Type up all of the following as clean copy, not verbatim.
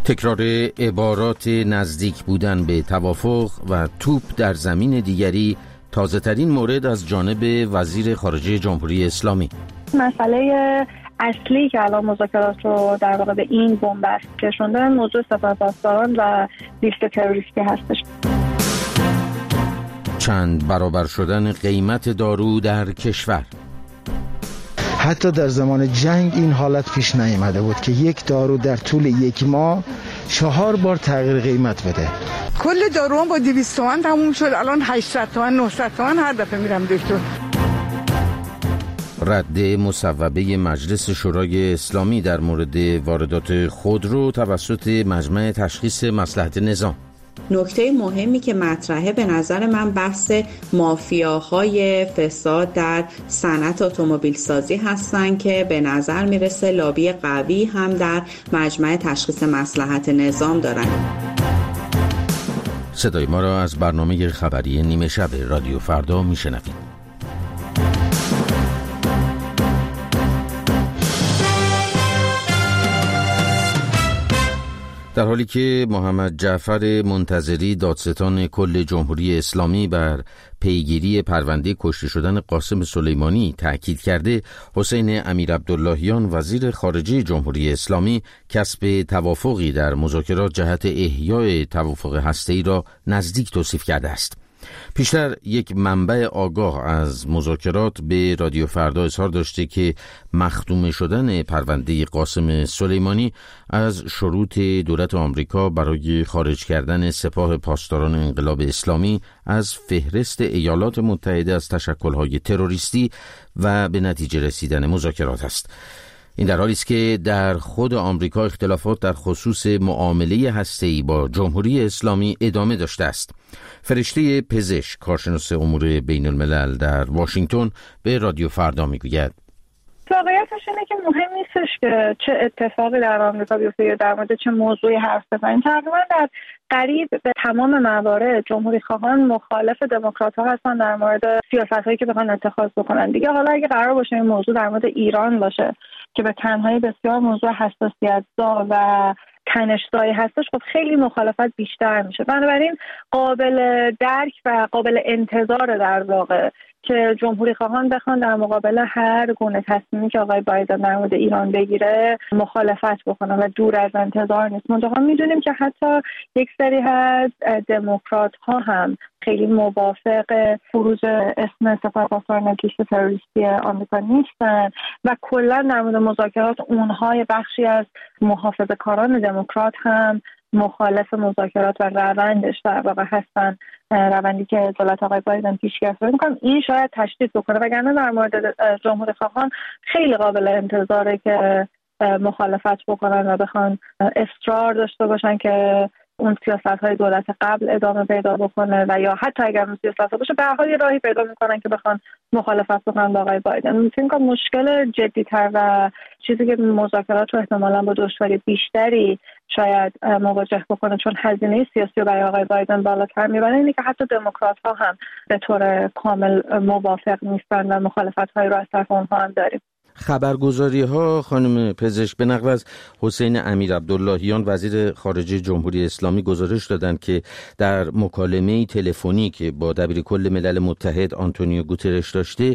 تکرار عبارات نزدیک بودن به توافق و توپ در زمین دیگری تازه ترین مورد از جانب وزیر خارجه جمهوری اسلامی. مسئله اصلی که الان مذاکرات رو در واقع به این بنبست کشونده موضوع سپاهپاسداران و لیست تروریستی هستش. چند برابر شدن قیمت دارو در کشور. حتی در زمان جنگ این حالت پیش نیامده بود که یک دارو در طول یک ماه 4 بار تغییر قیمت بده. کل داروام با 200 تومن تموم شد، الان 800 تومن 900 تومن هر دفعه میرم دکتر. رد مصوبه مجلس شورای اسلامی در مورد واردات خودرو توسط مجمع تشخیص مصلحت نظام. نکته مهمی که مطرحه به نظر من بحث مافیاهای فساد در صنعت اتومبیل سازی هستن که به نظر میرسه لابی قوی هم در مجمع تشخیص مصلحت نظام دارن. صدای ما را از برنامه خبری نیمه شب رادیو فردا میشنوید. در حالی که محمد جعفر منتظری دادستان کل جمهوری اسلامی بر پیگیری پرونده کشته شدن قاسم سلیمانی تأکید کرده، حسین امیرعبداللهیان وزیر خارجه جمهوری اسلامی کسب توافقی در مذاکرات جهت احیای توافق هسته‌ای را نزدیک توصیف کرده است. پیشتر یک منبع آگاه از مذاکرات به رادیو فردا اظهار داشته که مختوم شدن پرونده قاسم سلیمانی از شروط دولت آمریکا برای خارج کردن سپاه پاسداران انقلاب اسلامی از فهرست ایالات متحده از تشکل‌های تروریستی و به نتیجه رسیدن مذاکرات است. این در حالی است که در خود آمریکا اختلافات در خصوص معامله هسته‌ای با جمهوری اسلامی ادامه داشته است. فرشته پزشک، کارشناس امور بین الملل در واشنگتن به رادیو فردا میگوید واقعیتش اینه که مهم نیستش که چه اتفاقی در آمریکا بیفته یا در مورد چه موضوعی حرف بزنیم. تقریبا در قریب به تمام موارد جمهوری خواهان مخالف دموکرات‌ها هستن در مورد سیاست‌هایی که بخوان اتخاذ بکنن. دیگه حالا اگه قرار باشه این موضوع در مورد ایران باشه که به تنهایی بسیار موضوع حساسیت‌زا و تنش‌زایی هستش، خب خیلی مخالفت بیشتر میشه. بنابراین قابل درک و قابل انتظار در واقع که جمهوری خواهان بخوان در مقابل هر گونه تصمیمی که آقای بایدن در مورد ایران بگیره مخالفت بکنن و دور از انتظار نیست. منتها میدونیم که حتی یک سری از دموکرات ها هم خیلی موافق فروج اسم سپاهپاسداران لیست تروریستی آمریکا نیستن و کلا در مورد مذاکرات اونها بخشی از محافظه‌کاران دموکرات هم مخالف مذاکرات و روندش در واقع هستن، روندی که دولت آقای بایدن پیش‌گرفت می‌کنه. این شاید تشدید بکنه، وگرنه در مورد جمهوری خواهان خیلی قابل انتظاره که مخالفت بکنن و بخوان اصرار داشته باشن که اون سیاست‌های دولت قبل ادامه پیدا بکنه و یا حتی اگر اون سیاست باشه به هر حال یه راهی پیدا می‌کنن که بخوان مخالفت بکنن با آقای بایدن. فکر کنم مشکل جدی‌تر و چیزی که مذاکرات رو احتمالاً با دشواری بیشتری شاید مواجه بکنه چون هزینه سیاسی رو برای آقای بایدن بالاتر میبره اینه که حتی دموکرات‌ها هم به طور کامل موافق نیستن و مخالفت‌هایی رو از طرف اونها هم داریم. خبرگزاری‌ها خانم پزشک به نقل از حسین امیرعبداللهیان وزیر خارجه جمهوری اسلامی گزارش دادند که در مکالمه تلفنی که با دبیرکل ملل متحد آنتونیو گوترش داشته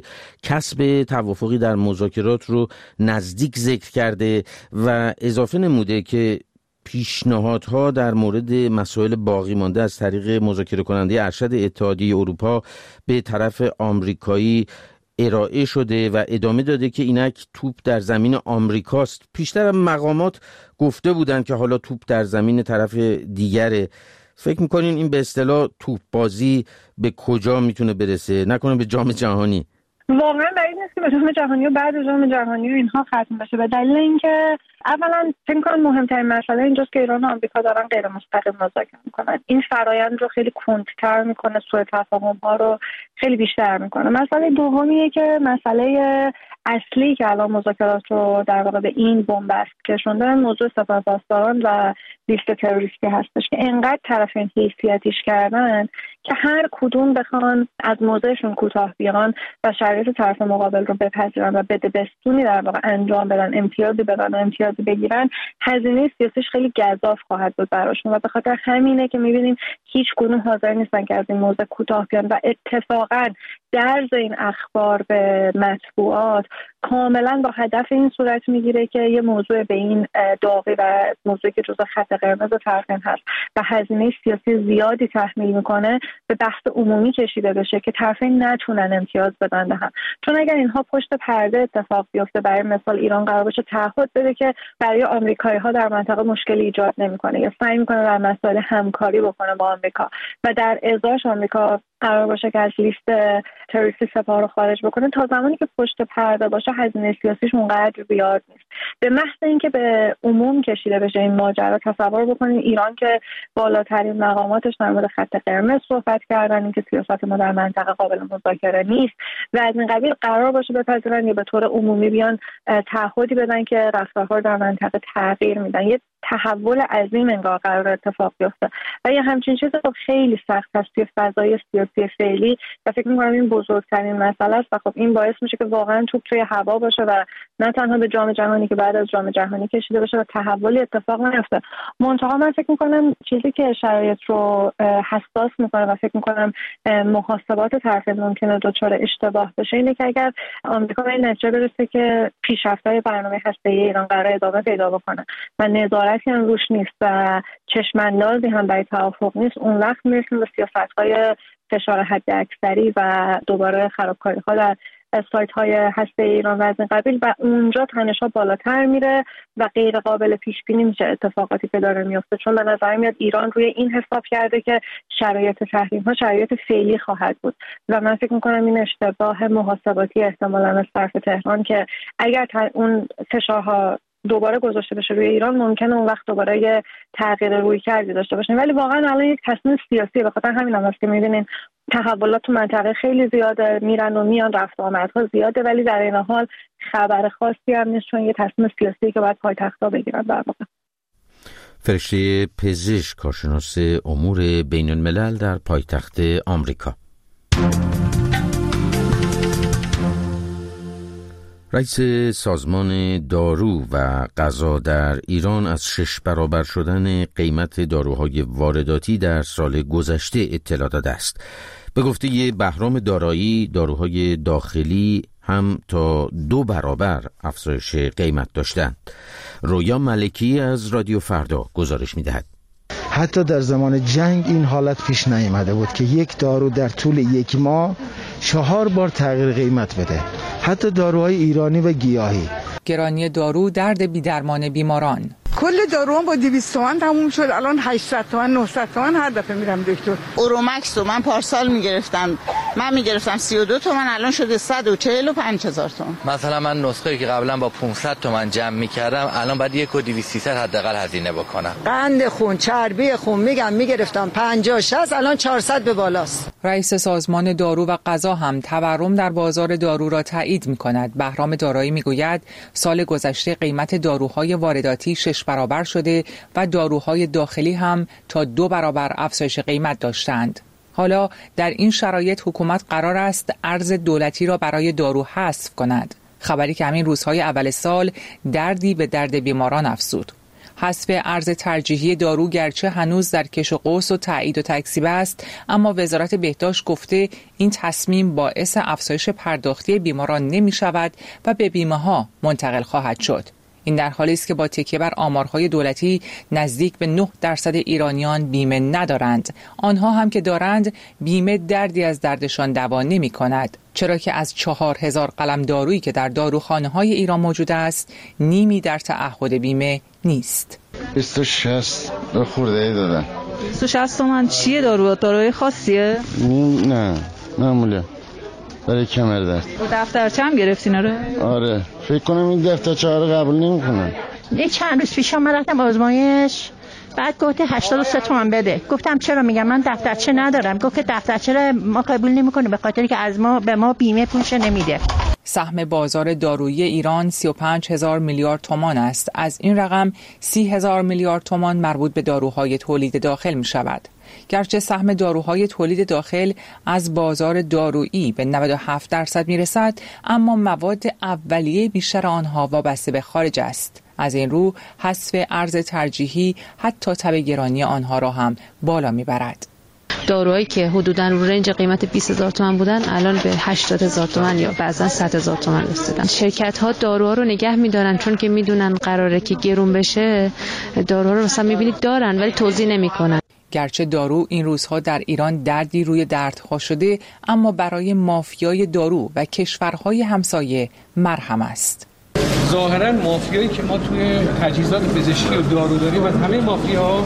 کسب توافقی در مذاکرات رو نزدیک ذکر کرده و اضافه نموده که پیشنهادها در مورد مسائل باقی مانده از طریق مذاکره کننده ارشد اتحادیه اروپا به طرف آمریکایی ارائه شده و ادامه داده که اینک توپ در زمین آمریکاست. پیشتر هم مقامات گفته بودند که حالا توپ در زمین طرف دیگره. فکر میکنین این به اصطلاح توپ بازی به کجا میتونه برسه؟ نکنه به جام جهانی؟ واقعا بعید نیست که به جام جهانی و بعد جام جهانی و اینها ختم بشه، به دلیل اینکه اولا فکر کنم مهمترین مسئله اینجاست که ایران و آمریکا دارن غیر مستقیم مذاکره میکنن. این فرایند رو خیلی کندتر میکنه، سوء تفاهم ها رو خیلی بیشتر میکنه. مسئله دومیه که مسئله اصلی که الان مذاکرات رو در واقع به این بنبست کشونده موضوع سپاهپاسداران و لیست تروریستی هستش که انقدر طرفین حیثیتیش کردن که هر کدوم بخوان از موضعشون کوتاه بیان و شرایط طرف مقابل رو بپذیرن و بدبستونی در واقع انجام بدن، امتیازی بدن و امتیازی بگیرن، هزینه سیاسیش خیلی گزاف خواهد بود براشون و به خاطر همینه که می‌بینیم هیچ کدوم حاضر نیستن که از این موضوع کوتاه بیان و اتفاقاً درز این اخبار به مطبوعات کاملا با هدف این صورت میگیره که یه موضوع به این داغی و موضوعی که جزو خط قرمز طرفین هست و هزینه سیاسی زیادی تحمیل میکنه به بحث عمومی کشیده بشه که طرفین نتونن امتیاز بدن به هم. چون اگر اینها پشت پرده اتفاق بیفته، برای مثال ایران قرار باشه تعهد بده که برای آمریکایی ها در منطقه مشکلی ایجاد نمیکنه یا سعی میکنه در مسائل همکاری بکنه با آمریکا و در ازاش آمریکا قرار باشه که از لیست تروریستی سپاه رو خارج بکنه، تا زمانی که پشت پرده باشه هزینه سیاسیش اونقدر زیاد نیست. به محض اینکه به عموم کشیده بشه این ماجرا، تصور بکنید ایران که بالاترین مقاماتش در مورد خط قرمز صحبت کردن، اینکه سیاست ما در منطقه قابل مذاکره نیست و از این قبیل قرار باشه بپذیرن یا به طور عمومی بیان تعهدی بدن که رفتارها در منطقه تغییر میدن، یه تحول عظیم انگار قرار اتفاق بیفته و یه همچین چیزی خب خیلی سخت است توی فضای سیاسی فعلی و فکر می‌کنم این بزرگترین مسئله است و خب این باعث میشه که واقعا توپ توی هوا باشه و نه تنها به جام جهانی که بعد از جام جهانی کشیده بشه و تحولی اتفاق نیفته. منتها من فکر می‌کنم چیزی که شرایط رو حساس می‌کنه و فکر می‌کنم محاسبات طرفین ممکنه دچار اشتباه بشه اینه که اگر آمریکا به این نتیجه برسه که پیشرفت‌های برنامه هسته‌ای ایران قرار ادامه پیدا بکنه و نظارتی هم روش نیست و چشم‌اندازی هم برای توافق نیست، اون وقت میرسیم به سیاست‌های فشار حداکثری و دوباره خرابکاری‌ها در سایت‌های هسته ایران و از این قبیل و اونجا تنش‌ها بالاتر میره و غیر قابل پیش بینی میشه اتفاقاتی که داره میفته. چون به نظر میاد ایران روی این حساب کرده که شرایط تحریم‌ها شرایط فعلی خواهد بود و من فکر می‌کنم این اشتباه محاسباتی احتمالاً از طرف تهران که اگر اون فشارها دوباره گذاشته بشه روی ایران ممکنه اون وقت دوباره یه تغییر رویکردی داشته باشیم، ولی واقعا الان یک تصمیم سیاسی به خاطر همین هم هست که می‌بینین تحولات تو منطقه خیلی زیاده، میرن و میان، رفت و آمدها زیاده، ولی در این حال خبر خاصی هم نیست چون یه تصمیم سیاسی که باید پایتخت‌ها بگیرن. در واقع فرشته پزشک، کارشناس امور بین الملل در پایتخت آمریکا. رئیس سازمان دارو و غذا در ایران از 6 برابر شدن قیمت داروهای وارداتی در سال گذشته اطلاع داده است. به گفته بهرام دارایی، داروهای داخلی هم تا 2 برابر افزایش قیمت داشتند. رویا ملکی از رادیو فردا گزارش می‌دهد. حتی در زمان جنگ این حالت پیش نیامده بود که یک دارو در طول یک ماه 4 بار تغییر قیمت بده، حتی داروهای ایرانی و گیاهی. گرانی دارو درد بی‌درمان بیماران. کل داروام با 200 تومن تموم شد، الان 800 تومن 900 تومن هر دفعه میرم دکتر. اورومکس رو من پارسال میگرفتم 32 تومن، الان شده 145,000 تومن. مثلا من نسخه‌ای که قبلا با 500 تومن جمع میکردم الان باید 1,200 حداقل هزینه بکنم. قند خون، چربی خون میگرفتم 50-60، الان 400 به بالاست. رئیس سازمان دارو و غذا هم تورم در بازار دارو را تایید میکند. بهرام دارایی میگوید سال گذشته قیمت داروهای وارداتی 6 برابر شده و داروهای داخلی هم تا 2 برابر افزایش قیمت داشتند. حالا در این شرایط حکومت قرار است ارز دولتی را برای دارو حذف کند. خبری که همین روزهای اول سال دردی به درد بیماران افزود. حذف ارز ترجیحی دارو گرچه هنوز در کش و قوس و تایید و تکذیب است، اما وزارت بهداشت گفته این تصمیم باعث افزایش پرداختی بیماران نمی شود و به بیمه ها منتقل خواهد شد. این در حالی است که با تکیه بر آمارهای دولتی نزدیک به 9% ایرانیان بیمه ندارند. آنها هم که دارند بیمه دردی از دردشان دوا نمی کند، چرا که از 4,000 قلم دارویی که در داروخانه‌های ایران موجود است نیمی در تعهد بیمه نیست. 260 خورده دادن. 260 تومن چیه داروی خاصیه؟ نه معموله برای کمر درد. دفترچه هم گرفتین؟ آره فکر کنم این دفترچه رو قبول نمی‌کنن. یه چند روز پیش من رفتم آزمایش، بعد گفته 83 تومن بده. گفتم چرا؟ میگم من دفترچه ندارم. گفت که دفترچه رو ما قبول نمی‌کنیم به خاطر که از ما به ما بیمه پولش نمیده. سهم بازار دارویی ایران 35,000 میلیارد تومان است. از این رقم 30,000 میلیارد تومان مربوط به داروهای تولید داخل می شود. گرچه سهم داروهای تولید داخل از بازار دارویی به 97% می رسد، اما مواد اولیه بیشتر آنها وابسته به خارج است. از این رو حذف ارز ترجیحی حتی تب گرانی آنها را هم بالا می برد. داروهایی که حدوداً رو رنج قیمت 20,000 تومان بودن الان به 80,000 تومان یا بعضا 100,000 تومان رسیدن. شرکت‌ها داروها رو نگه می‌دارن چون که میدونن قراره که گرون بشه. داروها رو مثلا می‌بینید دارن ولی توزیع نمی‌کنن. گرچه دارو این روزها در ایران دردی روی دردها شده، اما برای مافیای دارو و کشورهای همسایه مرهم است. ظاهراً مافیایی که ما توی تجهیزات پزشکی و دارو داریم از همه مافیاها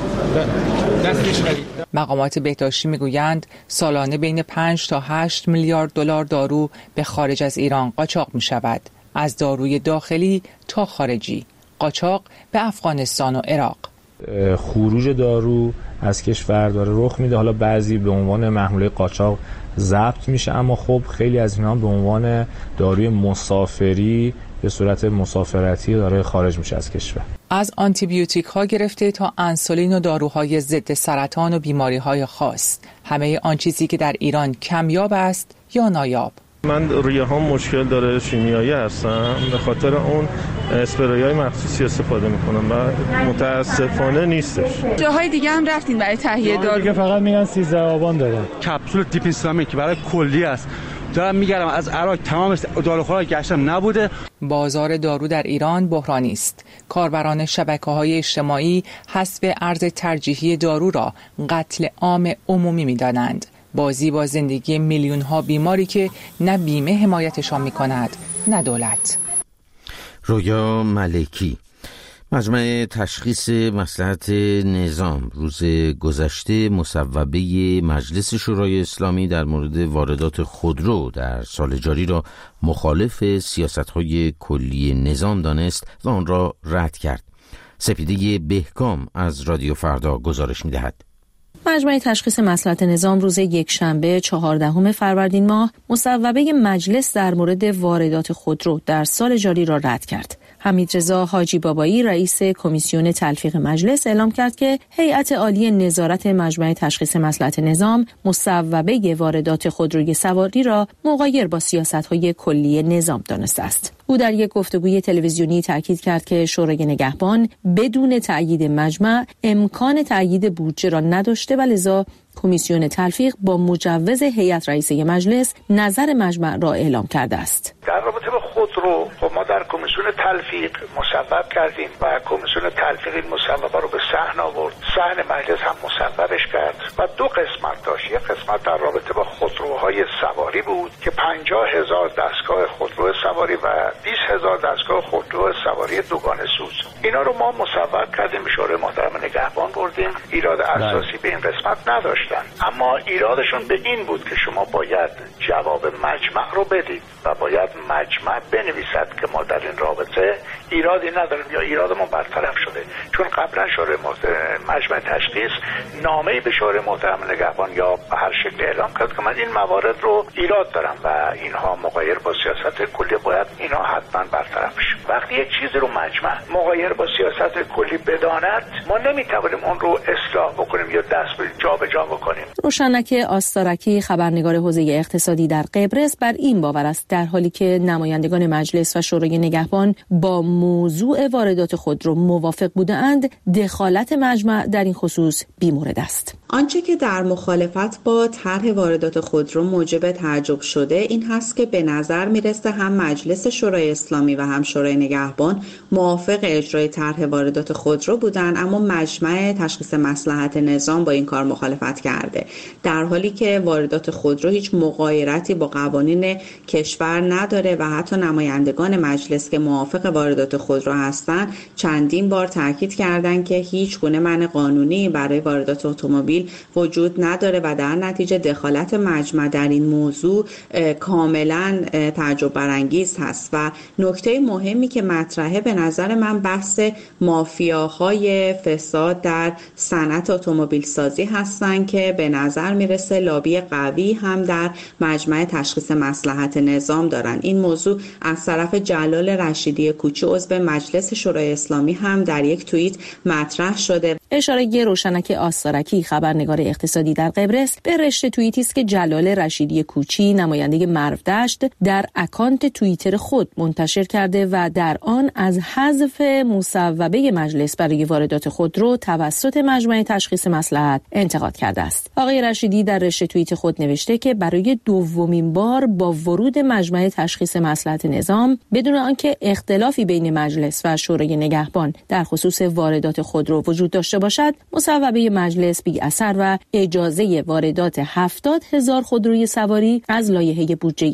دستش خرید. مقامات بهداشتی میگویند سالانه بین 5 تا 8 میلیارد دلار دارو به خارج از ایران قاچاق می شود. از داروی داخلی تا خارجی. قاچاق به افغانستان و عراق. خروج دارو از کشور داره رخ میده. حالا بعضی به عنوان محموله قاچاق ضبط میشه، اما خب خیلی از اینا به عنوان داروی مسافری به صورت مسافرتی داره خارج میشه از کشور. از آنتیبیوتیک ها گرفته تا انسولین و داروهای ضد سرطان و بیماری های خاص، همه آن چیزی که در ایران کمیاب است یا نایاب. من ریه ها مشکل داره، شیمیایی هستم، به خاطر اون اسپریای مخصوصی استفاده میکنم و متاسفانه نیستش. جاهای دیگه هم رفتین برای تهیه دارو؟ دیگه فقط میگن 13 آبان داره. کپسول تیپ اسلامی که برای کلی است. دارم میگردم از عراق تمام داروخورا گشتم نبوده. بازار دارو در ایران بحرانی است. کاربران شبکه‌های اجتماعی حذف ارز ترجیحی دارو را قتل عام عمومی می‌دانند. بازی با زندگی میلیون‌ها بیماری که نه بیمه حمایتشان می‌کند نه دولت. رویا ملکی. مجمع تشخیص مصلحت نظام روز گذشته مصوبه مجلس شورای اسلامی در مورد واردات خودرو در سال جاری را مخالف سیاست‌های کلی نظام دانست و آن را رد کرد. سپیده بهکام از رادیو فردا گزارش می‌دهد. مجمع تشخیص مصلحت نظام روز یکشنبه 14 فروردین ماه مصوبه مجلس در مورد واردات خودرو در سال جاری را رد کرد. حمیدرضا حاجی بابایی رئیس کمیسیون تلفیق مجلس اعلام کرد که هیئت عالی نظارت مجمع تشخیص مصلحت نظام مصوبه واردات خودروی سواری را مغایر با سیاست‌های کلی نظام دانسته است. او در یک گفتگوی تلویزیونی تاکید کرد که شورای نگهبان بدون تأیید مجمع امکان تأیید بودجه را نداشته و لذا کمیسیون تلفیق با مجوز هیئت رئیسه مجلس نظر مجمع را اعلام کرده است. در رابطه با خودرو ما در کمیسیون تلفیق مصوب کردیم و کمیسیون تلفیق این مصوبه رو به صحن آورد. صحن مجلس هم مصوبش کرد و دو قسمت داشت. یک قسمت در رابطه با خودروهای سواری بود که 50,000 دستگاه خودرو سواری و 20,000 دستگاه خودرو سواری دوگانه سوز. اینا رو ما مصوب کردیم، به شورای محترم نگهبان بردیم. ایراد اساسی به این قسمت نداشتن، اما ایرادشون به این بود که شما باید جواب مجمع رو بدید و باید مجمع بنویسد که ما در این رابطه ایرادی نداریم یا ایرادمون برطرف شده، چون قبلا شورای مجمع تشخیص نامه‌ای به شورای محترم نگهبان یا به هر شکل اعلام کرد که من این موارد رو ایراد دارم و اینها مغایر با سیاست کلی باید اینها حتما برطرف بشه. وقتی یک چیزی رو مجمع مغایر با سیاست کلی بداند، ما نمیتوانیم اون رو اصلاح بکنیم یا دست به جابجا بکنیم. روشنک آستارکی خبرنگار حوزه اقتصادی در قبرس بر این باور است در حالی که نمایندگان مجلس و شورای نگهبان با موضوع واردات خودرو موافق بودند، دخالت مجمع در این خصوص بی‌مورد است. آنچه که در مخالفت با طرح واردات خودرو موجب تعجب شده این هست که به نظر میرسه هم مجلس شورای اسلامی و هم شورای نگهبان موافق اجرای طرح واردات خودرو بودن، اما مجمع تشخیص مصلحت نظام با این کار مخالفت کرده، در حالی که واردات خودرو هیچ مغایرتی با قوانین کشور نداره و حتی نمایندگان مجلس که موافق واردات خودرو هستن چندین بار تاکید کردن که هیچ گونه منع قانونی برای واردات اتومبیل اتومبیل وجود نداره و در نتیجه دخالت مجمع در این موضوع کاملا تعجب برانگیز هست. و نکته مهمی که مطرحه به نظر من بحث مافیاهای فساد در صنعت اتومبیل سازی هستن که به نظر میرسه لابی قوی هم در مجمع تشخیص مصلحت نظام دارن. این موضوع از طرف جلال رشیدی کوچی عضو مجلس شورای اسلامی هم در یک توییت مطرح شده. اشاره روشنک آستارکی خبرنگار اقتصادی در قبرس به رشته توییتی است که جلال رشیدی کوچی نماینده مرودشت در اکانت توییتر خود منتشر کرده و در آن از حذف مصوبه مجلس برای واردات خودرو توسط مجمع تشخیص مصلحت انتقاد کرده است. آقای رشیدی در رشته توییت خود نوشته که برای دومین بار با ورود مجمع تشخیص مصلحت نظام بدون آنکه اختلافی بین مجلس و شورای نگهبان در خصوص واردات خودرو وجود داشته باشد، مصوبه مجلس بی اثر و اجازه واردات 70,000 خودروی سواری از لایحه بودجه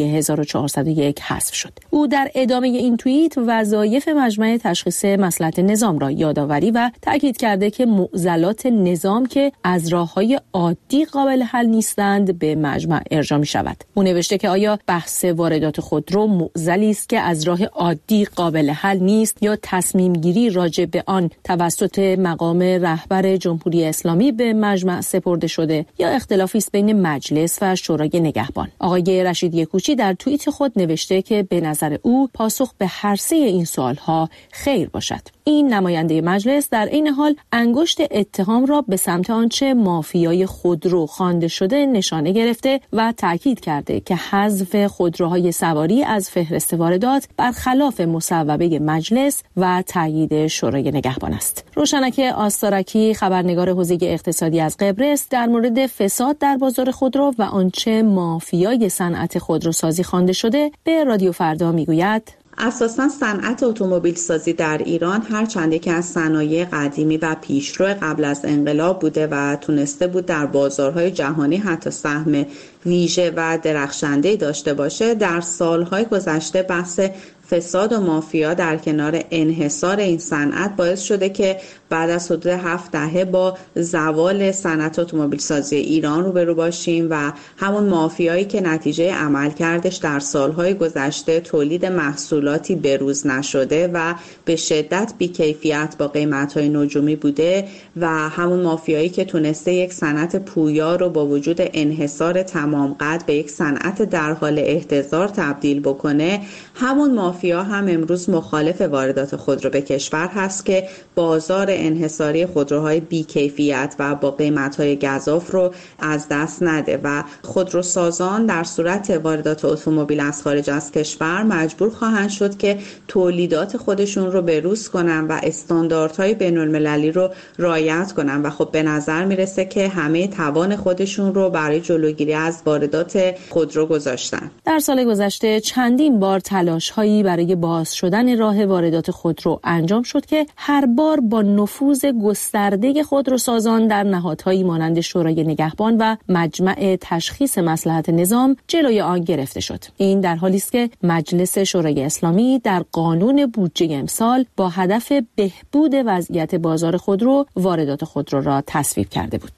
1401 حذف شد. او در ادامه این توییت وظایف مجمع تشخیص مصلحت نظام را یادآوری و تاکید کرده که معضلات نظام که از راه‌های عادی قابل حل نیستند به مجمع ارجاع می‌شود. او نوشته که آیا بحث واردات خودرو معضلی است که از راه عادی قابل حل نیست یا تصمیم گیری راجع به آن توسط مقام رهبر جمهوری اسلامی به مجمع سپرده شده یا اختلافی است بین مجلس و شورای نگهبان. آقای رشیدی کوچی در توییت خود نوشته که به نظر او پاسخ به هر سه این سوالها خیر باشد. این نماینده مجلس در این حال انگشت اتهام را به سمت آنچه مافیای خودرو خوانده شده نشانه گرفته و تاکید کرده که حذف خودروهای سواری از فهرست واردات برخلاف مصوبه مجلس و تایید شورای نگهبان است. روشنک آستارکی خبرنگار حوزه اقتصادی از قبرس در مورد فساد در بازار خودرو و آنچه مافیای صنعت خودروسازی خوانده شده به رادیو فردا میگوید: اساساً صنعت اتومبیل سازی در ایران هرچند که از صنایع قدیمی و پیشرو قبل از انقلاب بوده و تونسته بود در بازارهای جهانی حتی سهم ویژه و درخشنده‌ای داشته باشه، در سالهای گذشته بحث فساد و مافیا در کنار انحصار این صنعت باعث شده که بعد از حدود 7 دهه با زوال صنعت اتومبیل سازی ایران روبرو باشیم و همون مافیایی که نتیجه عملکردش در سالهای گذشته تولید محصولاتی بروز نشده و به شدت بی‌کیفیت با قیمت‌های نجومی بوده و همون مافیایی که تونسته یک صنعت پویا رو با وجود انحصار تمام قد به یک صنعت در حال احتضار تبدیل بکنه، همون مافیا هم امروز مخالف واردات خودرو به کشور هست که بازار انحصاری خودروهای بی‌کیفیت و با قیمت‌های گزاف رو از دست نده و خودروسازان در صورت واردات اتومبیل از خارج از کشور مجبور خواهند شد که تولیدات خودشون رو بروز کنن و استانداردهای بین‌المللی رو رعایت کنن و خب به نظر میرسه که همه توان خودشون رو برای جلوگیری از واردات خودرو گذاشتن. در سال گذشته چندین بار تلاش‌هایی برای باز شدن راه واردات خودرو انجام شد که هر بار با نفوذ گسترده خودروسازان در نهادهایی مانند شورای نگهبان و مجمع تشخیص مصلحت نظام جلوی آن گرفته شد. این در حالی است که مجلس شورای اسلامی در قانون بودجه امسال با هدف بهبود وضعیت بازار خودرو واردات خودرو را تصویب کرده بود.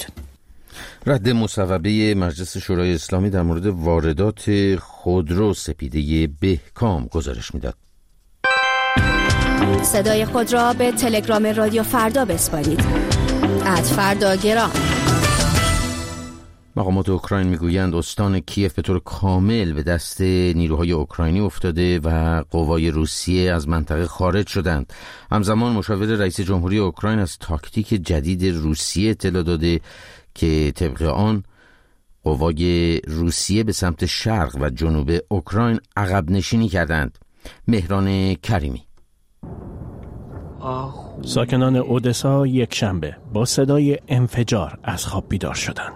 رد مصوبه مجلس شورای اسلامی در مورد واردات خودرو سپیده بهکام گزارش میداد. صدای خود را به تلگرام رادیو فردا بسپارید. @فرداگرام. مقامات اوکراین میگویند استان کیف به طور کامل به دست نیروهای اوکراینی افتاده و قوای روسیه از منطقه خارج شدند. همزمان مشاور رئیس جمهوری اوکراین از تاکتیک جدید روسیه اطلاع داده که طبق آن قوای روسیه به سمت شرق و جنوب اوکراین عقب نشینی کردند. مهران کریمی. ساکنان اودسا یک شنبه با صدای انفجار از خواب بیدار شدند.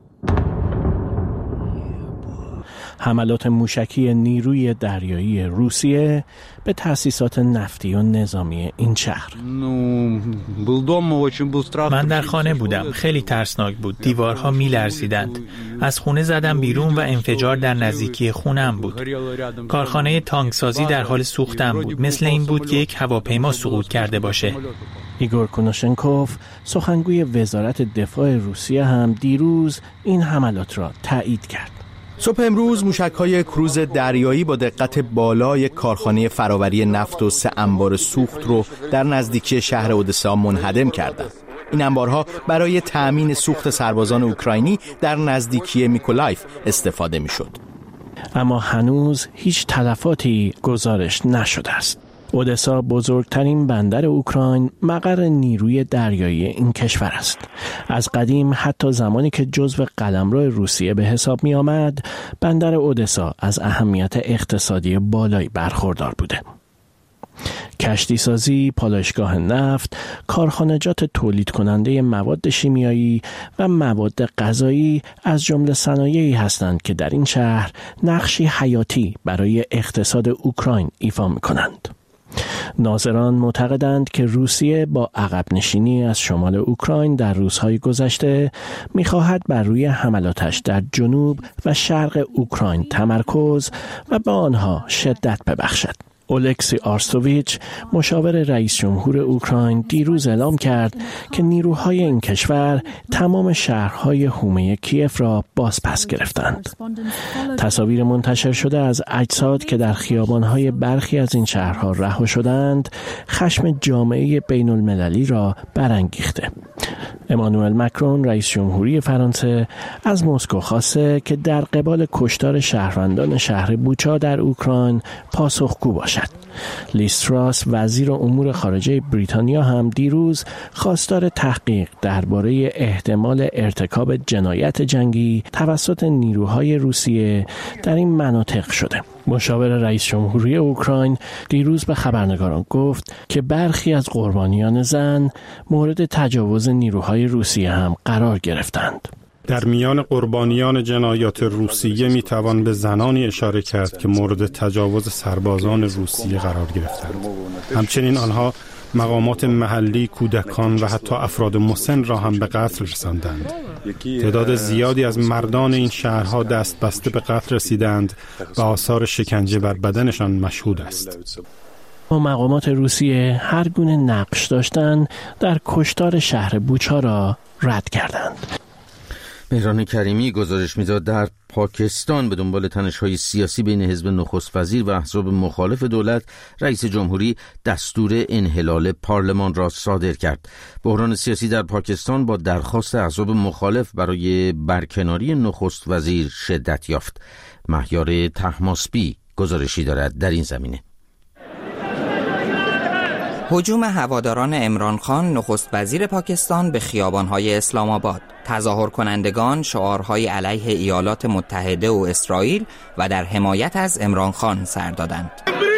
حملات موشکی نیروی دریایی روسیه به تأسیسات نفتی و نظامی این شهر. من در خانه بودم. خیلی ترسناک بود. دیوارها می‌لرزیدند. از خونه زدم بیرون و انفجار در نزدیکی خونم بود. کارخانه تانکسازی در حال سوختن بود. مثل این بود که یک هواپیما سقوط کرده باشه. ایگور کونوشنکوف سخنگوی وزارت دفاع روسیه هم دیروز این حملات را تایید کرد. صبح امروز موشک‌های کروز دریایی با دقت بالای کارخانه فراوری نفت و 3 انبار سوخت رو در نزدیکی شهر اودسا منهدم کردند. این انبارها برای تأمین سوخت سربازان اوکراینی در نزدیکی میکولایف استفاده می‌شد. اما هنوز هیچ تلفاتی گزارش نشده است. اودسا بزرگترین بندر اوکراین مقر نیروی دریایی این کشور است. از قدیم حتی زمانی که جزو قلمرو روسیه به حساب می آمد، بندر اودسا از اهمیت اقتصادی بالایی برخوردار بوده. کشتی سازی، پالایشگاه نفت، کارخانجات تولید کننده مواد شیمیایی و مواد غذایی از جمله صنایعی هستند که در این شهر نقشی حیاتی برای اقتصاد اوکراین ایفا می‌کنند. ناظران معتقدند که روسیه با عقب نشینی از شمال اوکراین در روزهای گذشته می‌خواهد بر روی حملاتش در جنوب و شرق اوکراین تمرکز و به آنها شدت ببخشد. اولکسی آرستوویچ، مشاور رئیس جمهور اوکراین، دیروز اعلام کرد که نیروهای این کشور تمام شهرهای حومه کیف را بازپس گرفتند. تصاویر منتشر شده از اجساد که در خیابانهای برخی از این شهرها رها شدند، خشم جامعه بین المللی را برانگیخته. امانوئل مکرون، رئیس جمهوری فرانسه، از مسکو خواسته که در قبال کشتار شهروندان شهر بوچا در اوکراین پاسخگو باشد. لیز تراس، وزیر امور خارجه بریتانیا، هم دیروز خواستار تحقیق درباره احتمال ارتکاب جنایت جنگی توسط نیروهای روسیه در این مناطق شده. مشاور رئیس جمهوری اوکراین دیروز به خبرنگاران گفت که برخی از قربانیان زن مورد تجاوز نیروهای روسیه هم قرار گرفتند. در میان قربانیان جنایات روسیه میتوان به زنانی اشاره کرد که مورد تجاوز سربازان روسیه قرار گرفتند. همچنین آنها مقامات محلی، کودکان و حتی افراد مسن را هم به قتل رساندند. تعداد زیادی از مردان این شهرها دست بسته به قتل رسیدند و آثار شکنجه بر بدنشان مشهود است. مقامات روسیه هر گونه نقش داشتن در کشتار شهر بوچا را رد کردند. مهران کریمی گزارش می‌داد در پاکستان به دنبال تنش‌های سیاسی بین حزب نخست وزیر و احزاب مخالف دولت، رئیس جمهوری دستور انحلال پارلمان را صادر کرد. بحران سیاسی در پاکستان با درخواست احزاب مخالف برای برکناری نخست وزیر شدت یافت. مهیار طهماسبی گزارشی دارد در این زمینه. هجوم هواداران عمران خان نخست وزیر پاکستان به خیابان‌های اسلام آباد، تظاهر کنندگان شعارهای علیه ایالات متحده و اسرائیل و در حمایت از عمران خان سر دادند.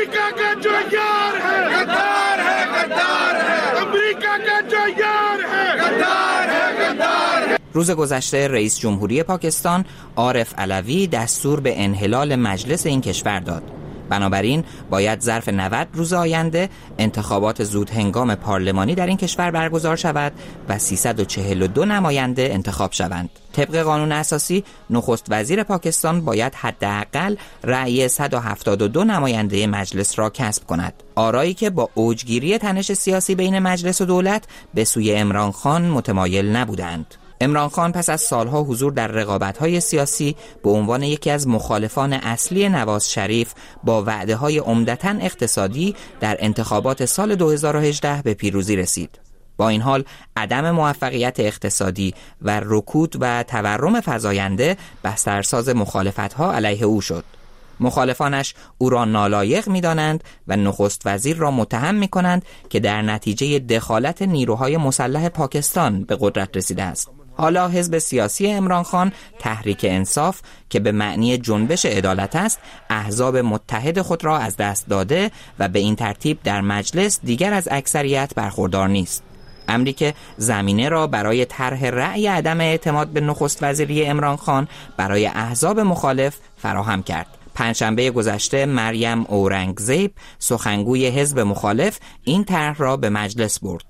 روز گذشته رئیس جمهوری پاکستان عارف علوی دستور به انحلال مجلس این کشور داد. بنابراین باید ظرف 90 روز آینده انتخابات زود هنگام پارلمانی در این کشور برگزار شود و 342 نماینده انتخاب شوند. طبق قانون اساسی نخست وزیر پاکستان باید حداقل رأی 172 نماینده مجلس را کسب کند. آرایی که با اوجگیری تنش سیاسی بین مجلس و دولت به سوی عمران خان متمایل نبودند. عمران خان پس از سالها حضور در رقابت‌های سیاسی به عنوان یکی از مخالفان اصلی نواز شریف با وعده‌های عمدتاً اقتصادی در انتخابات سال 2018 به پیروزی رسید. با این حال عدم موفقیت اقتصادی و رکود و تورم فزاینده بسترساز مخالفت‌ها علیه او شد. مخالفانش او را نالایق می‌دانند و نخست وزیر را متهم می‌کنند که در نتیجه دخالت نیروهای مسلح پاکستان به قدرت رسیده است. حالا حزب سیاسی عمران خان، تحریک انصاف که به معنی جنبش عدالت است، احزاب متحد خود را از دست داده و به این ترتیب در مجلس دیگر از اکثریت برخوردار نیست. امری که زمینه را برای طرح رأی عدم اعتماد به نخست وزیری عمران خان برای احزاب مخالف فراهم کرد. پنجشنبه گذشته مریم اورنگزیب، سخنگوی حزب مخالف، این طرح را به مجلس برد.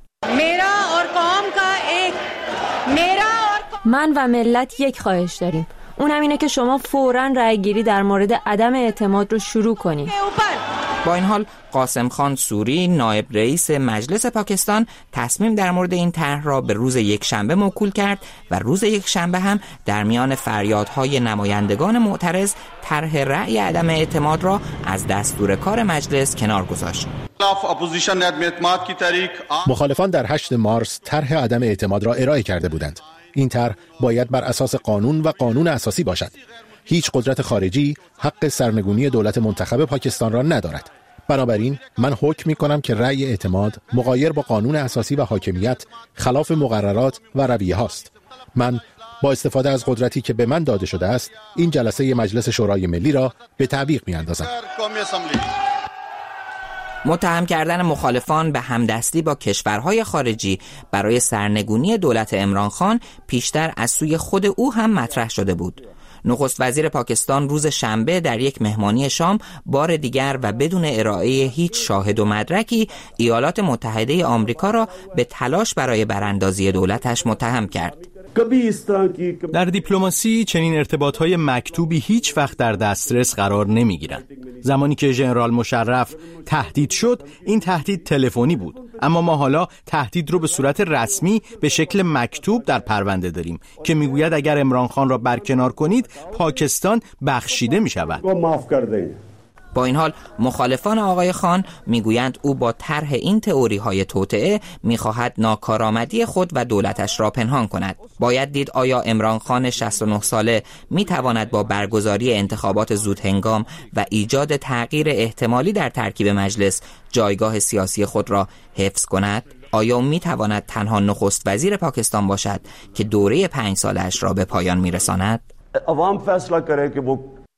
من و ملت یک خواهش داریم. اونم اینه که شما فوراً رأی‌گیری در مورد عدم اعتماد رو شروع کنید. با این حال قاسم خان سوری نایب رئیس مجلس پاکستان تصمیم در مورد این طرح را به روز یکشنبه موکول کرد و روز یکشنبه هم در میان فریادهای نمایندگان معترض طرح رأی عدم اعتماد را از دستور کار مجلس کنار گذاشت. مخالفان در 8 مارس طرح عدم اعتماد را ارائه کرده بودند. این طرح باید بر اساس قانون و قانون اساسی باشد. هیچ قدرت خارجی حق سرنگونی دولت منتخب پاکستان را ندارد. بنابراین من حکم می‌کنم که رأی اعتماد مغایر با قانون اساسی و حاکمیت، خلاف مقررات و رویه هاست. من با استفاده از قدرتی که به من داده شده است، این جلسه مجلس شورای ملی را به تعویق می‌اندازم. متهم کردن مخالفان به همدستی با کشورهای خارجی برای سرنگونی دولت عمران خان پیشتر از سوی خود او هم مطرح شده بود. نخست وزیر پاکستان روز شنبه در یک مهمانی شام بار دیگر و بدون ارائه هیچ شاهد و مدرکی ایالات متحده آمریکا را به تلاش برای براندازی دولتش متهم کرد. در دیپلماسی چنین ارتباطهای مکتوبی هیچ وقت در دسترس قرار نمیگیرند. زمانی که ژنرال مشرف تهدید شد، این تهدید تلفنی بود، اما ما حالا تهدید رو به صورت رسمی به شکل مکتوب در پرونده داریم که میگوید اگر عمران خان را برکنار کنید پاکستان بخشیده میشود. با این حال مخالفان آقای خان میگویند او با طرح این تئوری‌های توطئه میخواهد ناکارآمدی خود و دولتش را پنهان کند. باید دید آیا عمران خان 69 ساله میتواند با برگزاری انتخابات زودهنگام و ایجاد تغییر احتمالی در ترکیب مجلس جایگاه سیاسی خود را حفظ کند؟ آیا او میتواند تنها نخست وزیر پاکستان باشد که دوره 5 سالش را به پایان میرساند؟ عوام فیصله کرده که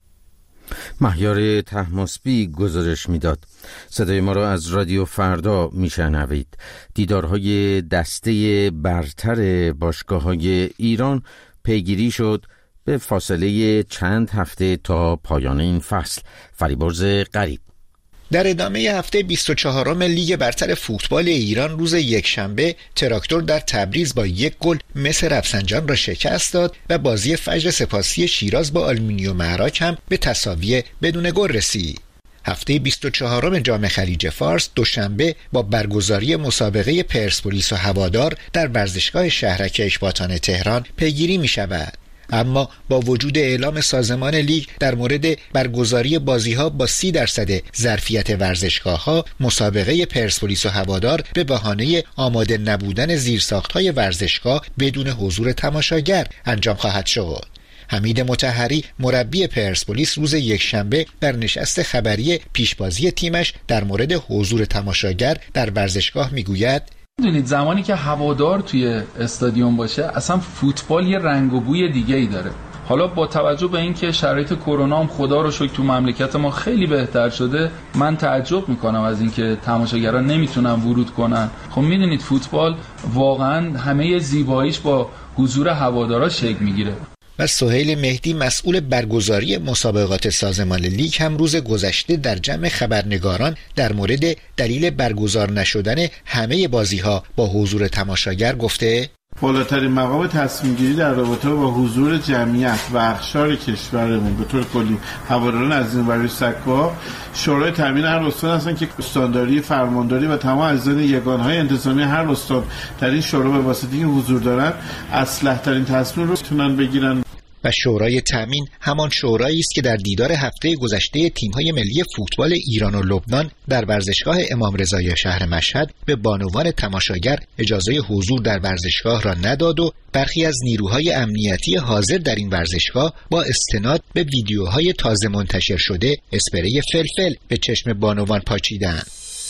مهیار طهماسبی گزارش میداد. صدای ما را از رادیو فردا میشنوید. دیدارهای دسته برتر باشگاه‌های ایران پیگیری شد به فاصله چند هفته تا پایان این فصل. فریبرز غریب. در ادامه هفته 24 لیگ برتر فوتبال ایران روز یکشنبه تراکتور در تبریز با 1 گل مس رفسنجان را شکست داد و بازی فجر سپاسی شیراز با آلومینیوم معراج هم به تساوی بدون گل رسید. هفته 24 جام خلیج فارس دوشنبه با برگزاری مسابقه پرسپولیس و هوادار در ورزشگاه شهرک اکباتان تهران پیگیری می شود. اما با وجود اعلام سازمان لیگ در مورد برگزاری بازی‌ها با 30% ظرفیت ورزشگاه‌ها، مسابقه پرسپولیس و هوادار به بهانه آماده نبودن زیرساخت‌های ورزشگاه بدون حضور تماشاگر انجام خواهد شد. حمید مطهری مربی پرسپولیس روز یکشنبه در نشست خبری پیشبازی تیمش در مورد حضور تماشاگر در ورزشگاه میگوید: میدونید زمانی که هوادار توی استادیوم باشه اصلا فوتبال یه رنگ و بوی دیگه ای داره. حالا با توجه به اینکه شرایط کرونا هم خدا رو شکر تو مملکت ما خیلی بهتر شده، من تعجب میکنم از اینکه تماشاگران نمیتونن ورود کنن. خب میدونید فوتبال واقعا همه زیباییش با حضور هوادارا شکل میگیره. و سهیل مهدی مسئول برگزاری مسابقات سازمان لیگ هم روز گذشته در جمع خبرنگاران در مورد دلیل برگزار نشدن همه بازی‌ها با حضور تماشاگر گفته: بالاترین مقام تصمیم گیری در رابطه با حضور جمعیت و اقشار کشورمون به طور کلی هواداران عزیز و سکا شورای تامین هر استان هستن که استانداری، فرمانداری و تمام اعضای یگانهای انتظامی هر استان در این شورا به واسطه این حضور دارن اصلح ترین تصمیم رو میتونن بگیرن. و شورای تامین همان شورایی است که در دیدار هفته گذشته تیم‌های ملی فوتبال ایران و لبنان در ورزشگاه امام رضایی شهر مشهد به بانوان تماشاگر اجازه حضور در ورزشگاه را نداد و برخی از نیروهای امنیتی حاضر در این ورزشگاه با استناد به ویدیوهای تازه منتشر شده اسپری فلفل به چشم بانوان پاچیدند.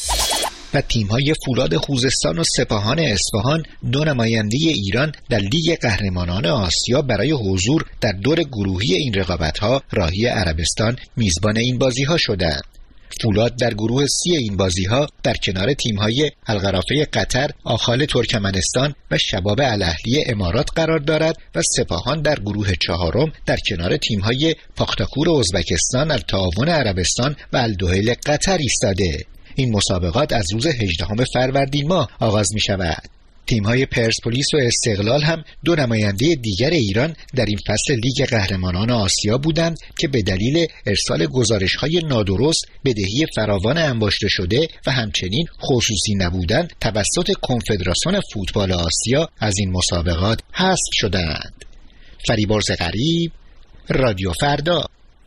و تیم‌های فولاد خوزستان و سپاهان اصفهان 2 نماینده ایران در لیگ قهرمانان آسیا برای حضور در دور گروهی این رقابت‌ها راهی عربستان میزبان این بازی‌ها شدند. فولاد در گروه C این بازی‌ها در کنار تیم‌های القرافه قطر، آخال ترکمنستان و شباب الاهلی امارات قرار دارد و سپاهان در گروه 4 در کنار تیم‌های پاختاکور ازبکستان، التعاون عربستان و الدحیل قطر ایستاده. این مسابقات از روز 18 فروردین ماه آغاز می شود. تیم‌های پرسپولیس و استقلال هم دو نماینده دیگر ایران در این فصل لیگ قهرمانان آسیا بودند که به دلیل ارسال گزارش‌های نادرست بدهی فراوان انباشته شده و همچنین خصوصی نبودن توسط کنفدراسیون فوتبال آسیا از این مسابقات حذف شدند. فریبرز غریب، رادیو فردا.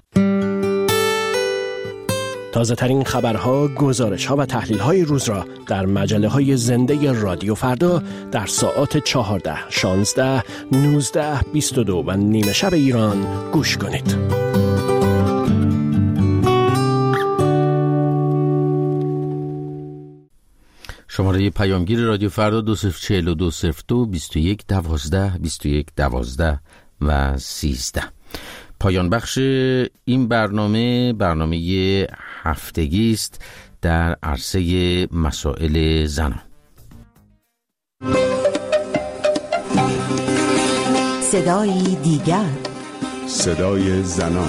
تازه ترین خبرها، گزارش‌ها و تحلیل‌های روز را در مجله‌های زنده رادیو فردا در ساعات 14، 16، 19، 22 و نیمه شب ایران گوش کنید. شماره پیامگیر رادیو فردا 204202 21 12 21 12 و 13. پایان بخش این برنامه هفتگی است در عرصه مسائل زنان. صدای دیگر، صدای زنان.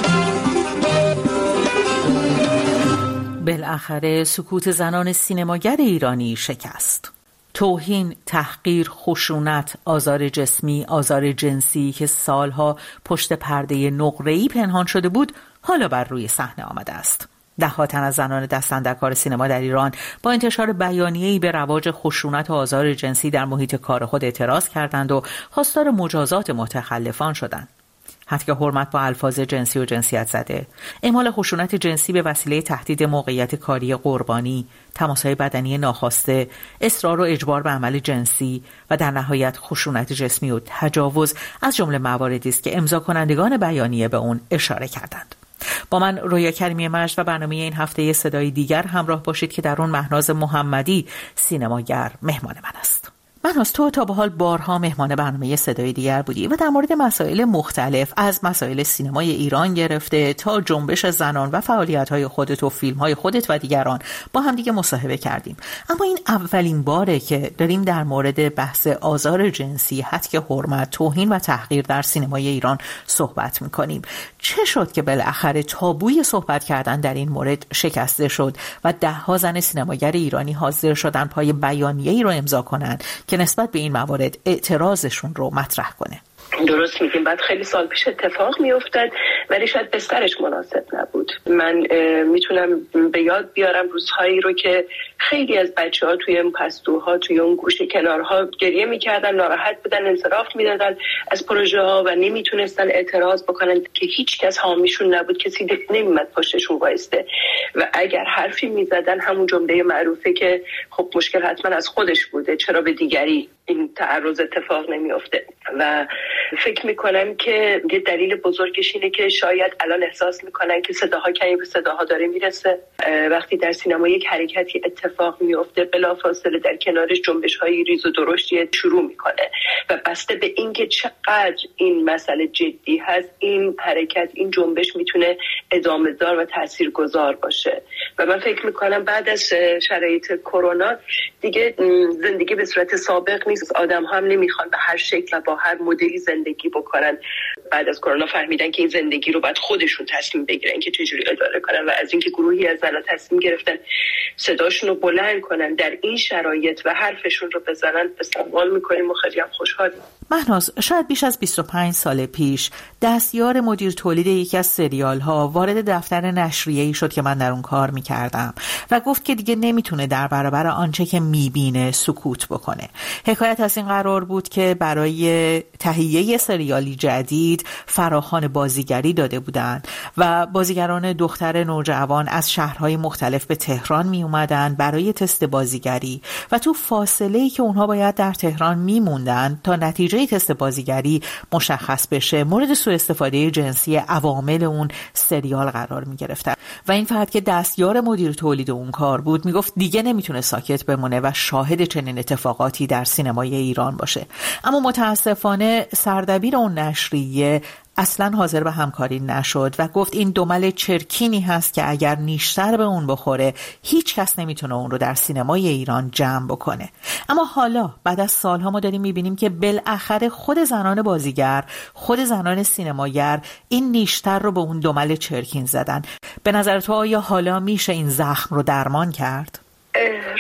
بالاخره سکوت زنان سینماگر ایرانی شکست. توهین، تحقیر، خشونت، آزار جسمی، آزار جنسی که سالها پشت پرده نقره‌ای پنهان شده بود، حالا بر روی صحنه آمده است. ده‌ها تن از زنان دست‌اندرکار سینما در ایران با انتشار بیانیه‌ای به رواج خشونت و آزار جنسی در محیط کار خود اعتراض کردند و خواستار مجازات متخلفان شدند. حتی حرمت با الفاظ جنسی و جنسیت زده، اعمال خشونت جنسی به وسیله تهدید موقعیت کاری قربانی، تماس‌های بدنی ناخواسته، اصرار و اجبار به عمل جنسی و در نهایت خشونت جسمی و تجاوز از جمله مواردی است که امضا کنندگان بیانیه به اون اشاره کردند. با من رویا کریمی مجد و برنامه این هفته صدای دیگر همراه باشید که در اون مهناز محمدی سینماگر مهمان من است. مهناز، تو تا به حال بارها مهمان برنامه صدای دیگر بودی و در مورد مسائل مختلف از مسائل سینمای ایران گرفته تا جنبش زنان و فعالیت‌های خودت و فیلم‌های خودت و دیگران با هم دیگه مصاحبه کردیم. اما این اولین باره که داریم در مورد بحث آزار جنسی، هتک حرمت، توهین و تحقیر در سینمای ایران صحبت می‌کنیم. چه شد که بالاخره تابوی صحبت کردن در این مورد شکسته شد و ده‌ها زن سینماگر ایرانی حاضر شدن پای بیانیه‌ای رو امضا کنند که نسبت به این موارد اعتراضشون رو مطرح کنه؟ درست میگیم، بعد خیلی سال پیش اتفاق میافتاد ولی شاید بسترش مناسب نبود. من میتونم به یاد بیارم روزهایی رو که خیلی از بچه‌ها توی اون پستوها، توی اون گوشه کنارها گریه میکردن، ناراحت بودن، انصراف میدادن از پروژه ها و نمیتونستن اعتراض بکنن که هیچ کس حامیشون نبود، کسی نمیمد پشتشون وایسته و اگر حرفی میزدن همون جمله معروفه که خب مشکل حتما از خودش بوده، چرا به دیگری این تعرض اتفاق نمیفته. و فکر میکنم که یه دلیل بزرگش اینه که شاید الان احساس میکنن که صداها کمی به صداها داره میرسه. وقتی در سینما یک حرکتی اتفاق میفته بلافاصله در کنارش جنبش‌های ریز و درشتی شروع میکنه و بسته به اینکه چقدر این مسئله جدی هست، این حرکت، این جنبش میتونه ادامه دار و تاثیرگذار باشه. و من فکر میکنم بعد از شرایط کرونا دیگه زندگی به صورت سابق نیست. آدم هم نمیخوان به هر شکل و با هر مدلی زندگی بکنن. بعد از کرونا فهمیدن که این زندگی رو باید خودشون تصمیم بگیرن که چجوری اداره کنن و از اینکه گروهی از زنان تصمیم گرفتن صداشون رو بلند کنن در این شرایط و حرفشون رو بزنن، استقبال میکنیم و خیلی هم خوشحالیم. مهناز، شاید بیش از 25 سال پیش دستیار مدیر تولید یکی از سریال ها وارد دفتر نشریه‌ای شد که من در اون کار میکردم و گفت که دیگه نمیتونه در برابر آنچه که میبینه سکوت بکنه. حکایت از این قرار بود که برای تهیه سریالی جدید فراخوان بازیگری داده بودند و بازیگران دختر نوجوان از شهرهای مختلف به تهران می اومدن برای تست بازیگری و تو فاصله‌ای که اونها باید در تهران میموندن تا نتیجه تست بازیگری مشخص بشه مورد سوء استفاده جنسی عوامل اون سریال قرار می گرفتن و این فرد که دستیار مدیر تولید اون کار بود میگفت دیگه نمیتونه ساکت بمونه و شاهد چنین اتفاقاتی در سینمای ایران باشه. اما متاسفانه سردبیر اون نشریه اصلا حاضر به همکاری نشد و گفت این دمل چرکینی هست که اگر نیشتر به اون بخوره هیچ کس نمیتونه اون رو در سینمای ایران جمع بکنه. اما حالا بعد از سالها ما داریم میبینیم که بالاخره خود زنان بازیگر، خود زنان سینماگر این نیشتر رو به اون دمل چرکین زدن. به نظر تو آیا حالا میشه این زخم رو درمان کرد؟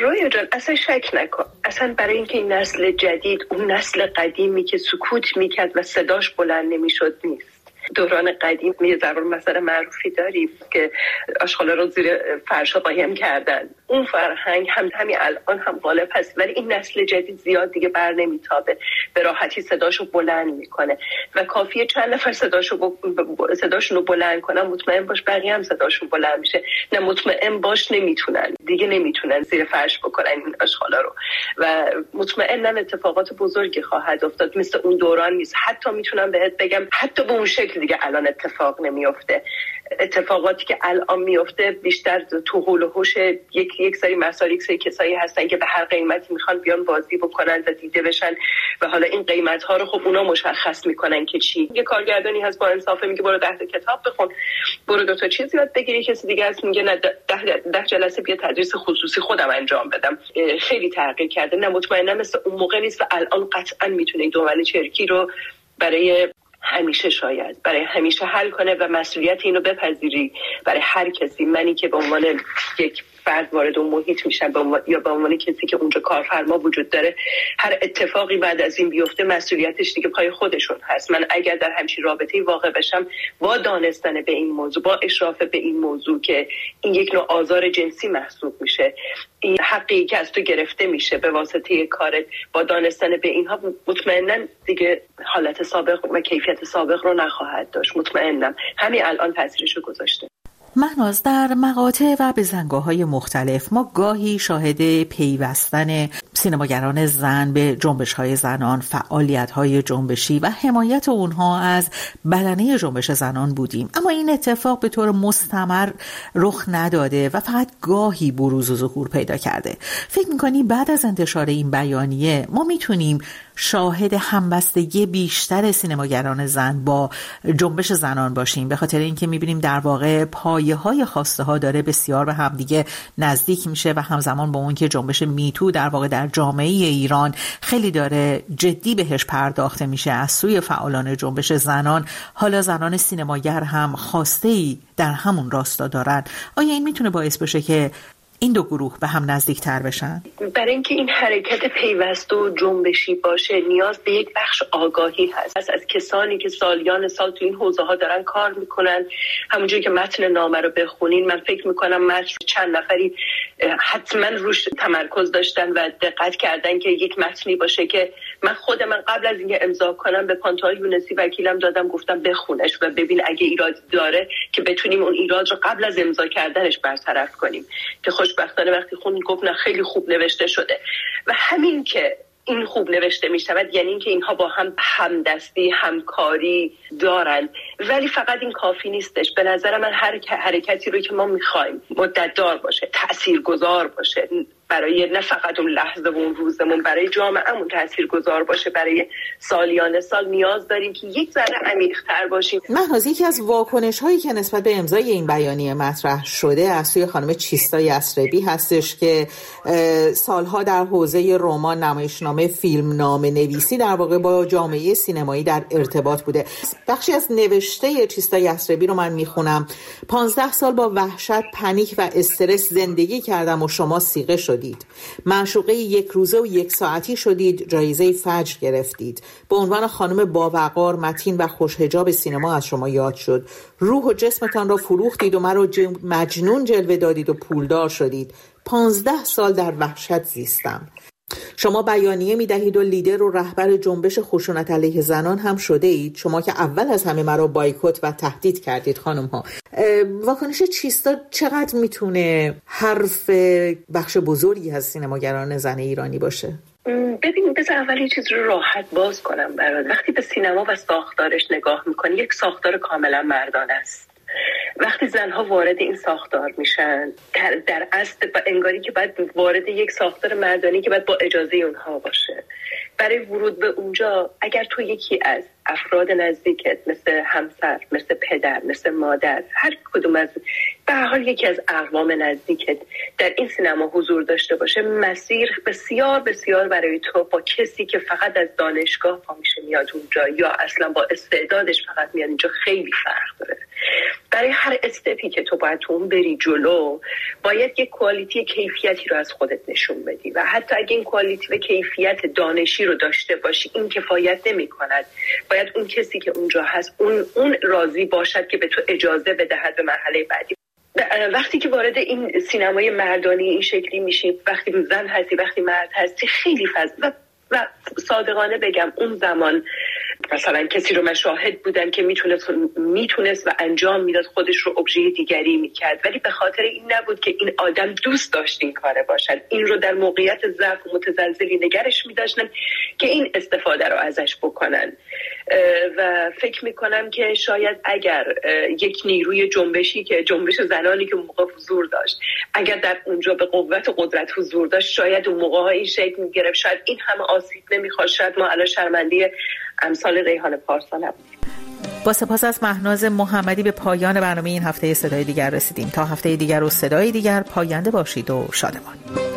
رویا جان اصلا شک نکن، اصلا برای اینکه این نسل جدید اون نسل قدیمی که سکوت میکرد و صداش بلند نمیشد نیست. دوران قدیم یه ضرور مثلا معروفی داریم که آشغالا رو زیر فرشا قایم کردن، اون فرهنگ همین الان هم غالب هست، ولی این نسل جدید زیاد دیگه بر نمیتابه، به راحتی صداشو بلند میکنه و کافیه چند نفر صداشون رو بلند کنن، مطمئن باش بقیه هم صداشون بلند میشه. نه مطمئن باش نمیتونن زیر فرش بکنن این آشغالا رو و مطمئنن اتفاقات بزرگی خواهد افتاد، مثل اون دوران نیست. حتی میتونم بهت بگم حتی به اون شکل دیگه الان اتفاق نمیفته. اتفاقاتی که الان میفته بیشتر تو حول و حوش یک سری مسائل، یک سری کسایی هستن که به هر قیمتی میخوان بیان بازی بکنن و دیده بشن و حالا این قیمت ها رو خب اونا مشخص میکنن که چی. یه کارگردانی هست با انصافه میگه برو 10 کتاب بخون، برو 2 تا چیز یاد بگیری، کسی دیگه هست میگه نه 10 جلسه بیا تدریس خصوصی خودم انجام بدم. خیلی تغییر کرده. نه مطمئنم مثل اون موقع نیست و الان قطعا میتونه این دول چرکی رو برای همیشه شاید برای همیشه حل کنه و مسئولیت اینو بپذیری برای هر کسی. منی که به عنوان یک فرد وارد اون محیط میشن یا به عنوان کسی که اونجا کارفرما وجود داره، هر اتفاقی بعد از این بیفته مسئولیتش دیگه پای خودشون هست. من اگر در همچین رابطه‌ای واقع بشم با دانستن به این موضوع، با اشراف به این موضوع که این یک نوع آزار جنسی محسوب میشه، این حقی که از تو گرفته میشه به واسطه کارت، با دانستن به اینها مطمئناً دیگه حالت سابق و کیفیت سابق رو نخواهد داشت. مطمئنم همین الان تاثیرشو گذاشته. مهناز، در مقاطع و بزنگاه‌های مختلف ما گاهی شاهد پیوستن سینماگران زن به جنبش‌های زنان، فعالیت‌های جنبشی و حمایت اونها از بدنه جنبش زنان بودیم، اما این اتفاق به طور مستمر رخ نداده و فقط گاهی بروز و ظهور پیدا کرده. فکر می‌کنی بعد از انتشار این بیانیه ما میتونیم شاهد همبستگی بیشتر سینماگران زن با جنبش زنان باشیم، به خاطر اینکه می‌بینیم در واقع پایه‌های خواسته ها داره بسیار به همدیگه نزدیک میشه و همزمان با اون که جنبش میتو در واقع در جامعه ایران خیلی داره جدی بهش پرداخته میشه از سوی فعالان جنبش زنان، حالا زنان سینماگر هم خواسته‌ای در همون راستا دارن. آیا این میتونه باعث بشه که این دو گروه به هم نزدیکتر بشن؟ برای اینکه این حرکت پیوسته و جنبشی باشه نیاز به یک بخش آگاهی هست از کسانی که سالیان سال تو این حوزه ها دارن کار میکنن. همونجوری که متن نامه رو بخونین، من فکر میکنم متن چند نفری حتما روش تمرکز داشتن و دقت کردن که یک متنی باشه که من قبل از اینکه امضا کنم به پانتال یونسی وکیلم دادم، گفتم بخونش و ببین اگه ایرادی داره که بتونیم اون ایراد رو قبل از امضا کردنش برطرف کنیم. که خوشبختانه وقتی گفت نه خیلی خوب نوشته شده و همین که این خوب نوشته می شود یعنی اینکه اینها با هم همدستی، همکاری دارن. ولی فقط این کافی نیستش. به نظر من هر حرکتی رو که ما میخوایم مدت دار باشه، تاثیرگذار باشه، برای نه فقط اون لحظه و اون روزمون، برای جامعهمون تاثیرگذار باشه، برای سالیان سال نیاز داریم که یک ذره عمیق‌تر باشیم. مهناز، یکی از واکنش‌هایی که نسبت به امضای این بیانیه مطرح شده از سوی خانم چیستا یثربی هستش که سالها در حوزه رمان، نمایشنامه، فیلمنامه نویسی در واقع با جامعه سینمایی در ارتباط بوده. بخشی از نوشته چیستا یثربی رو من میخونم: 15 سال با وحشت، پنیک و استرس زندگی کردم و شما صیغه شدید. معشوقه 1 روزه و 1 ساعتی شدید، جایزه فجر گرفتید. به عنوان خانم باوقار، متین و خوش‌حجاب سینما از شما یاد شد. روح و جسمتان را فروختید و مرا مجنون جلوه دادید و پولدار شدید. 15 سال در وحشت زیستم. شما بیانیه می‌دهید و لیدر و رهبر جنبش خشونت علیه زنان هم شده اید. شما که اول از همه مرا بایکوت و تهدید کردید. خانم ها، واکنش چیستا چقدر میتونه حرف بخش بزرگی از سینماگران زن ایرانی باشه؟ ببین، بذار اول یه چیز رو راحت باز کنم برات. وقتی به سینما و ساختارش نگاه میکنی، یک ساختار کاملا مردانه است. وقتی زنها وارد این ساختار میشن در اصل انگاری که باید وارد یک ساختار مردانی که باید با اجازه اونها باشه. برای ورود به اونجا اگر تو یکی از افراد نزدیکت، مثل همسر، مثل پدر، مثل مادر، هر کدوم از به هر حال یکی از اقوام نزدیکت در این سینما حضور داشته باشه، مسیر بسیار بسیار برای تو با کسی که فقط از دانشگاه پا میشه میاد اونجا یا اصلا با استعدادش فقط میاد اینجا خیلی فرق داره. برای هر استپی که تو باید تو اون بری جلو، باید یک کوالیتی کیفیتی رو از خودت نشون بدی و حتی اگه این کوالیتی و کیفیت دانشی رو داشته باشی، این کفایت نمی کند. باید اون کسی که اونجا هست اون راضی باشد که به تو اجازه بدهد به مرحله بعدی. وقتی که وارد این سینمای مردانی این شکلی میشی، وقتی زن هستی، وقتی مرد هستی، خیلی فضل و صادقانه بگم اون زمان مثلا کسی رو من شاهد بودم که میتونست و انجام میداد، خودش رو ابژه دیگری میکرد، ولی به خاطر این نبود که این آدم دوست داشت این کاره باشد، این رو در موقعیت ضعف و متزلزلی نگرش میداشتن که این استفاده رو ازش بکنن. و فکر میکنم که شاید اگر یک نیروی جنبشی که جنبش زنانی که اون موقع حضور داشت، اگر در اونجا به قوت و قدرت حضور داشت، شاید اون موقع این شکل میگرفت، شاید این همه آسیب نمیخواد، شاید ما الان شرمنده امثال ریحان پارسا نبودیم. با سپاس از مهناز محمدی به پایان برنامه این هفته صدای دیگر رسیدیم. تا هفته دیگر و صدای دیگر، پاینده باشید و شادمان.